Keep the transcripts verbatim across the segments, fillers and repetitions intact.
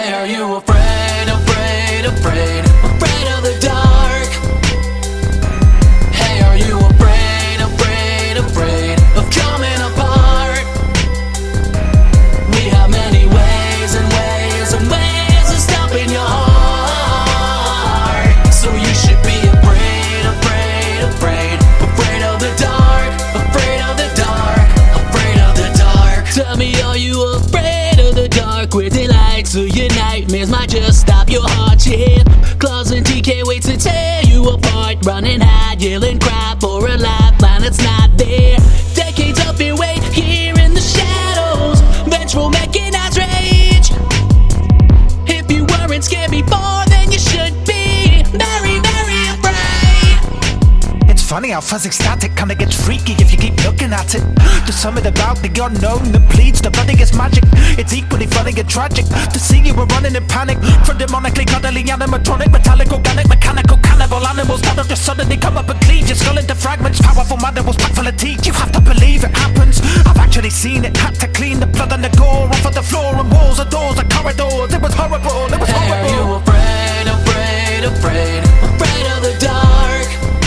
Hey, are you afraid, afraid, afraid, afraid of the dark? Hey, are you afraid, afraid, afraid of coming apart? We have many ways and ways and ways of stopping your heart. So you should be afraid, afraid, afraid, afraid of the dark, afraid of the dark, afraid of the dark. Tell me, are you afraid of the dark? Where the lights of your nightmares might just stop your heart, yeah. Claws and teeth can't wait to tear you apart. Running hide, yelling, cry for a lifeline that's not there. Decades of fear wait here in the shadows. Vengeful mechanized rage. If you weren't scared before, then you should be very, very afraid. It's funny how fuzzy static kinda gets freaky if you keep looking at it. There's something about the unknown that bleeds the bloodiest magic. It's equally funny and tragic to see you were running in panic from demonically cuddly animatronic, metallic, organic, mechanical, cannibal animals that have just suddenly come up and cleave your skull into fragments. Powerful mandibles packed full of teeth. You have to believe it happens. I've actually seen it. Had to clean the blood and the gore off of the floor and walls and doors and corridors. It was horrible. It was Hey, horrible. are you afraid, afraid, afraid, afraid of the dark?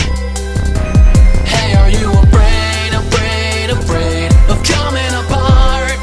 Hey, are you afraid, afraid, afraid of coming apart?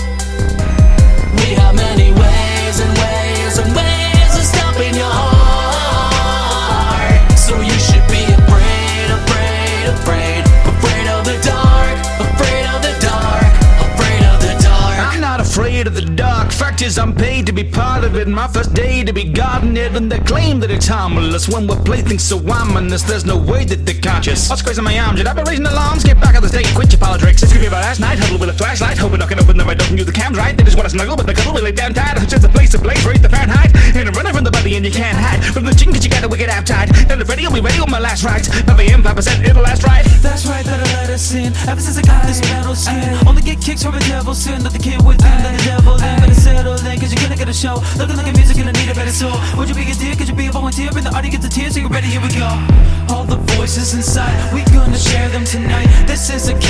We have many ways and ways and ways of stopping your heart. So you should be afraid, afraid, afraid, afraid of the dark, afraid of the dark, afraid of the dark. I'm not afraid of the dark. Fact is, I'm paid to be part of it. My first day to be guarding it, and they claim that it's harmless. When we're playthings so ominous, there's no way that they're conscious. What's crazy in my arms? I've been raising alarms. Get back on the stage, quit your politics. It's gonna be about last night. Huddle with a flashlight, hoping I can open the right door and use the cams right. They just wanna snuggle, but the cuddle really damn tight. It's just a place to blaze, raise the Fahrenheit. And I'm running from the body, and you can't hide from the chicken 'cause you got a wicked appetite. And the ready, I'll be ready on my last rides. five A M, five percent, it'll last right. That's right, that I let us in. Ever since I got this metal skin, only get kicks from a devil's sin. Let the kid within, let the devil in. Better settle in, cause you're gonna get a show. Looking like a music, gonna need a better soul. Would you be a dear? Could you be a volunteer? Bring the audience to tears, so you're ready, here we go. All the voices inside, we gonna share them tonight. This is a